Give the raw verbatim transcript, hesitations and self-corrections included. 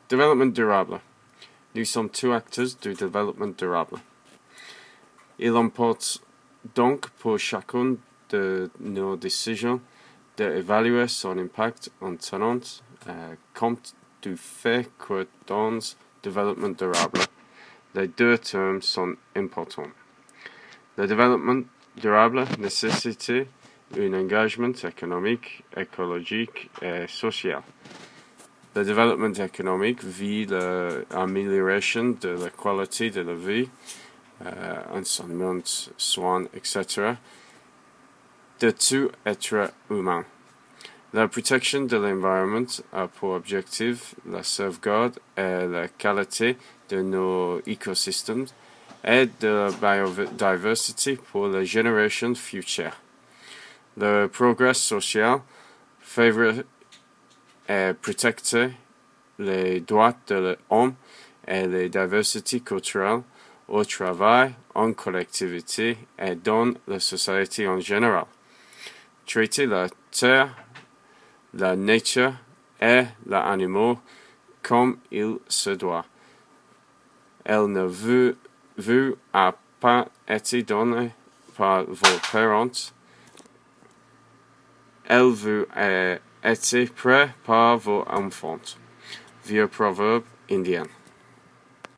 Développement durable. Nous sommes tous acteurs du développement durable. Il importe donc pour chacune de nos décisions d'évaluer son impact en tenant euh, compte du fait que dans développement durable, les deux termes sont importants. Le développement durable nécessite un engagement économique, écologique et social. Le développement économique vise l'amélioration de la qualité de la vie, euh, enseignement, soins, et cetera, de tout être humain. La protection de l'environnement a pour objectif la sauvegarde et la qualité de nos écosystèmes et de la biodiversité pour les générations futures. Le progrès social favorise et protecte les droits de l'homme et les diversités culturelles au travail, en collectivité et dans la société en général. Traiter la terre, la nature et l'animal comme il se doit. Elle ne vous, vous a pas été donnée par vos parents. Elle vous a été prête par vos enfants. Vieux proverbe indien.